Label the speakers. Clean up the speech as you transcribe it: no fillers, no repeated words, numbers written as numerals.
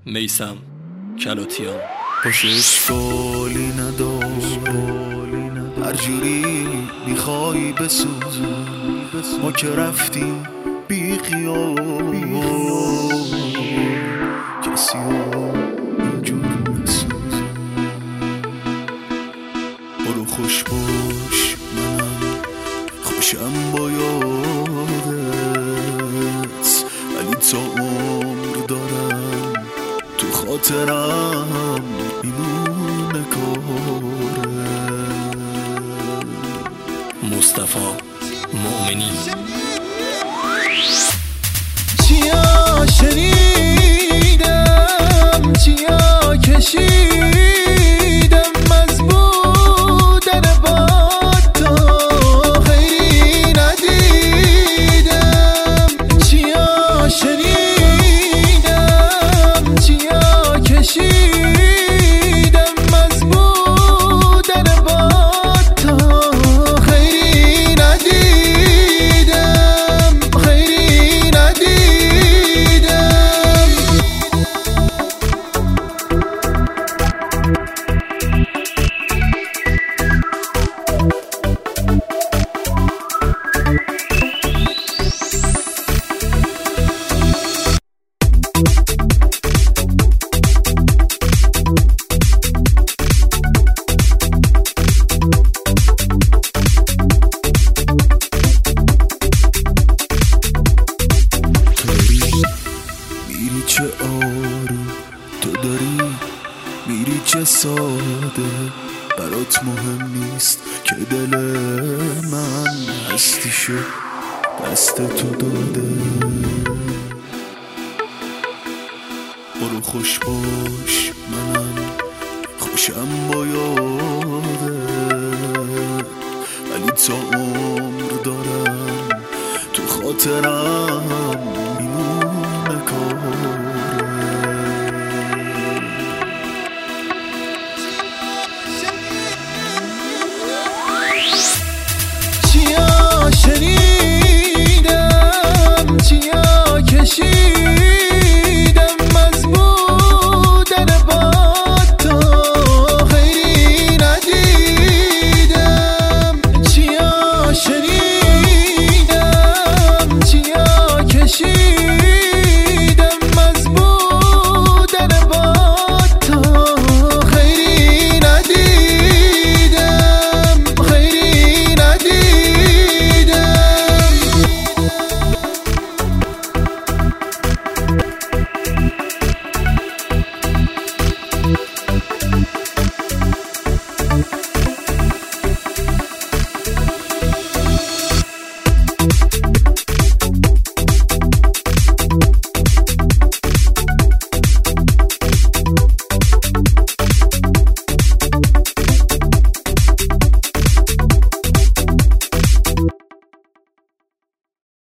Speaker 1: میثم کلاتیان.
Speaker 2: پاش اشکالی نداره، هر جوری میخوای بسوز، ما که رفتیم بی خیال، کسی ها اینجور نسوز. برو خوش باش، منم خوشم با یادت، ولی تا عمر دارم تو خاطرم میمونه کاره.
Speaker 1: مصطفی مؤمنی.
Speaker 2: چیا شنیدم، چیا کشیدم از بودن با تو، خیلی ندیدم. چیا شنیدم، چیا کشیدم از بودن با تو، خیلی ندیدم، خیلی ندیدم. میری چه آروم، تو داری میری چه ساده، برات مهم نیست که دل من هستیشو دست تو داده. برو خوش باش، منم خوشم با یادت، ولی تا عمر دارم تو خاطرم میمونه کار.